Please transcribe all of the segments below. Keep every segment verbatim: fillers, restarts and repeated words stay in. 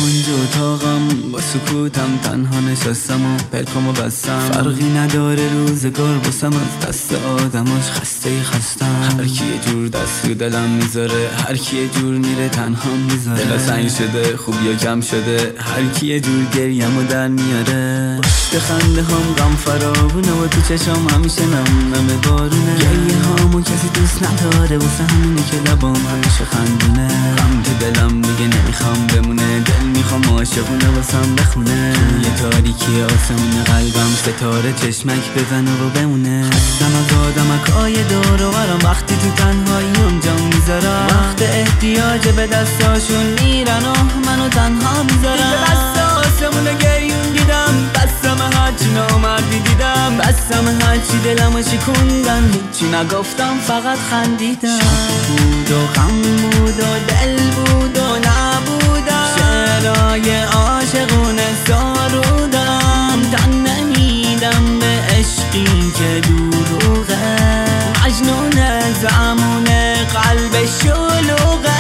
اونجا اتاقم با سکوتم تنها نشستم و پلکامو بستم. فرقی نداره روزگار باسم از دست آدماش خسته خستم. هر کی یه جور دست رو دلم میذاره، هر کی یه جور میره تنها میذاره. دلا سنگ شده خوب یا کم شده، هر کی یه جور گریمو در میاره. پشت خنده هم غم فراوونه و تو چشام همیشه نم نم بارونه. گریه هامو کسی دوست نداره، واسه همینه که لبام همیشه خندونه. غم تو دلم دیگه نمیخوام بمونه، دل میخوام عاشقونه واسم بخونه. توی تاریکی آسمون قلبم ستاره چشمک بزنه و بمونه. خستم از آدمکای دور و برم، وقتی تو تنهاییم جام میذارم. وقت احتیاج به دستاشون میرن و منو تنها میذارم. دیگه بس آسمون گریون دیدم، بسم هرچی نامردی دیدم، بسم هرچی دلمو شکوندن، هیچی نگفتم فقط خندیدم. شب بود و غم بود و دل بود و نبودم، شعرهای عاشقونه سرودم. تن نمیدم به عشقی که دروغه، مجنون زمون قلب شلوغه.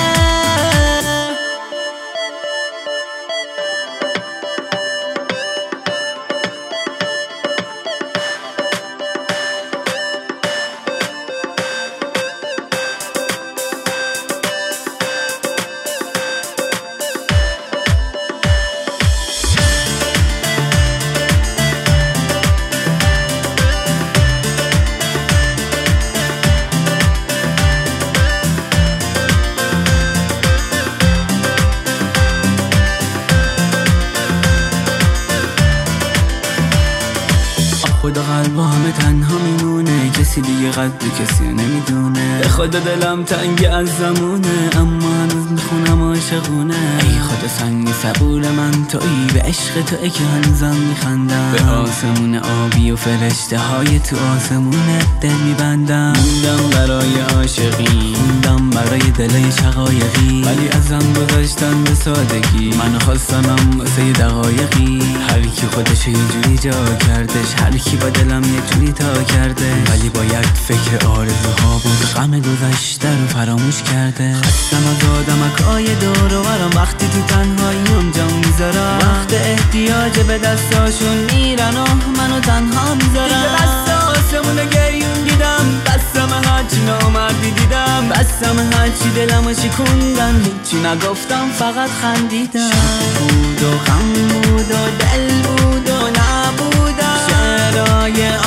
خدا قلبا همه تنها میمونه، کسی دیگه قدر کسی نمیدونه. به خدا دلم تنگ از زمونه، اما هنوز میخونم عاشقونه. ای خدا سنگ صبور من تویی، به عشق توی که هنوزم میخندم. به آسمون آبی و فرشته های تو آسمون دل میبندم. موندم برای عاشقی، موندم برای دلای شقایقی، ولی ازم گذاشتن به سادگی. من خواستنم واسه دقایقی، هر کی خودشو یه جوری جا کردش، هر کی با دلم یه جوری تا کرده، ولی باید فکر آرزوها بود. غم گذشته رو فراموش کرده. خستم از آدمکای دور و برم، وقتی تو تنهاییم جام میذارم. وقت احتیاج به دستاشون میرن و منو تنها میذارم. دیگه بس آسمون گریون دیدم، بسم هرچی نامردی دیدم، بسم هرچی دلمو شکوندن، هیچی نگفتم فقط خندیدم. شب بود و غم بود و دل بود و نبودم، شعرهای